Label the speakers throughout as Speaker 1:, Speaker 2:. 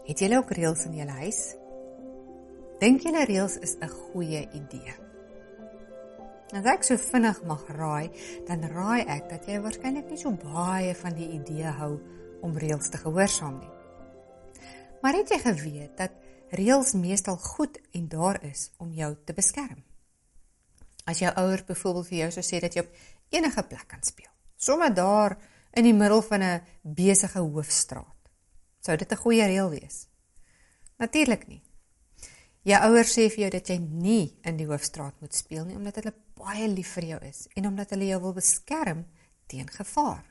Speaker 1: Het julle ook reëls in julle huis? Dink julle reëls is 'n goeie idee? As ek so vinnig mag raai, dan raai ek dat jy waarskynlik nie so baie van die idee hou om reëls te gehoorsaam nie. Maar het jy geweet dat reëls meestal goed en daar is om jou te beskerm? As jou ouers byvoorbeeld vir jou sou sê dat jy op enige plek kan speel, sommer daar in die middel van 'n besige hoofstraat, sou dit 'n goeie reël wees? Natuurlik nie. Jou ouers sê vir jou dat jy nie in die hoofstraat moet speel nie, omdat hulle baie lief vir jou is en omdat hulle jou wil beskerm teen gevaar.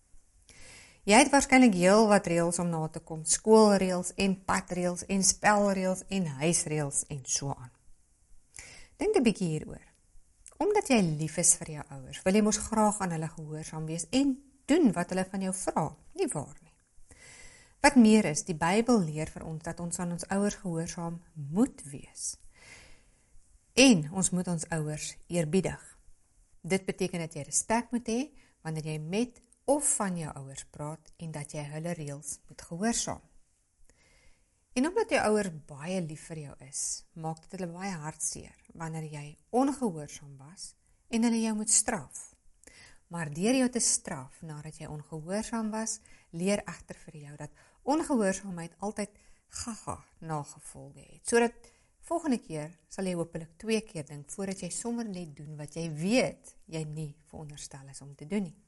Speaker 1: Jy het waarskynlik heel wat reëls om na te kom, skoolreëls en padreëls en spelreëls en huisreëls en so aan. Dink 'n bietjie hieroor. Omdat jy lief is vir jou ouers, wil jy mos graag aan hulle gehoorsaam wees en doen wat hulle van jou vra, nie waar nie? Wat meer is, die Bybel leer vir ons dat ons aan ons ouers gehoorsaam moet wees. En ons moet ons ouers eerbiedig. Dit beteken dat jy respek moet hê wanneer jy met of van jou ouers praat en dat jy hulle reëls moet gehoorsaam. En omdat jou ouers baie lief vir jou is, maak dit hulle baie hartseer wanneer jy ongehoorsaam was en hulle jou moet straf. Maar deur jou te straf nadat jy ongehoorsaam was, leer egter vir jou dat ongehoorsaamheid altyd gaga nagevolge het. Sodat volgende keer sal jy hopelik 2 keer dink voordat jy sommer net doen wat jy weet jy nie veronderstel is om te doen nie.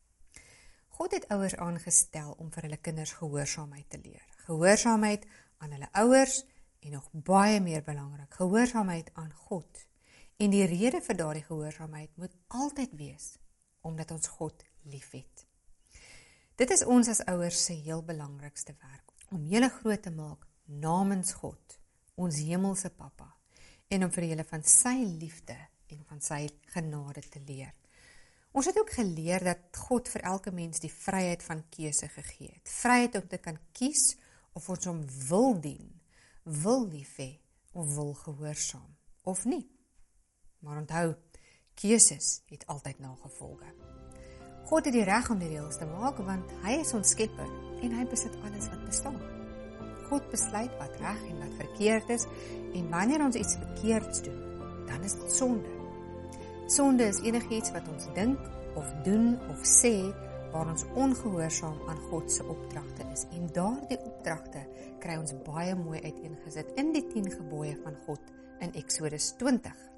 Speaker 1: God het ouers aangestel om vir hulle kinders gehoorsaamheid te leer. Gehoorsaamheid aan hulle ouers en nog baie meer belangrik, gehoorsaamheid aan God. En die rede vir daardie gehoorsaamheid moet altyd wees omdat ons God liefhet. Dit is ons as ouers se heel belangrikste werk, om julle groot te maak namens God, ons hemelse Pappa, en om vir julle van sy liefde en van sy genade te leer. Ons het ook geleer dat God vir elke mens die vryheid van keuse gegee het. Vryheid om te kan kies of ons hom wil dien, wil lief hê of wil gehoorsaam, of nie. Maar onthou, keuses het altyd nagevolge. God het die reg om die reëls te maak, want hy is ons skepper en hy besit alles wat bestaan. God besluit wat reg en wat verkeerd is, en wanneer ons iets verkeerds doen, dan is dit sonde. Sonde is enigiets wat ons dink of doen of sê waar ons ongehoorsaam aan God se opdragte is. En daardie opdragte kry ons baie mooi uiteengesit in die 10 gebooie van God in Eksodus 20.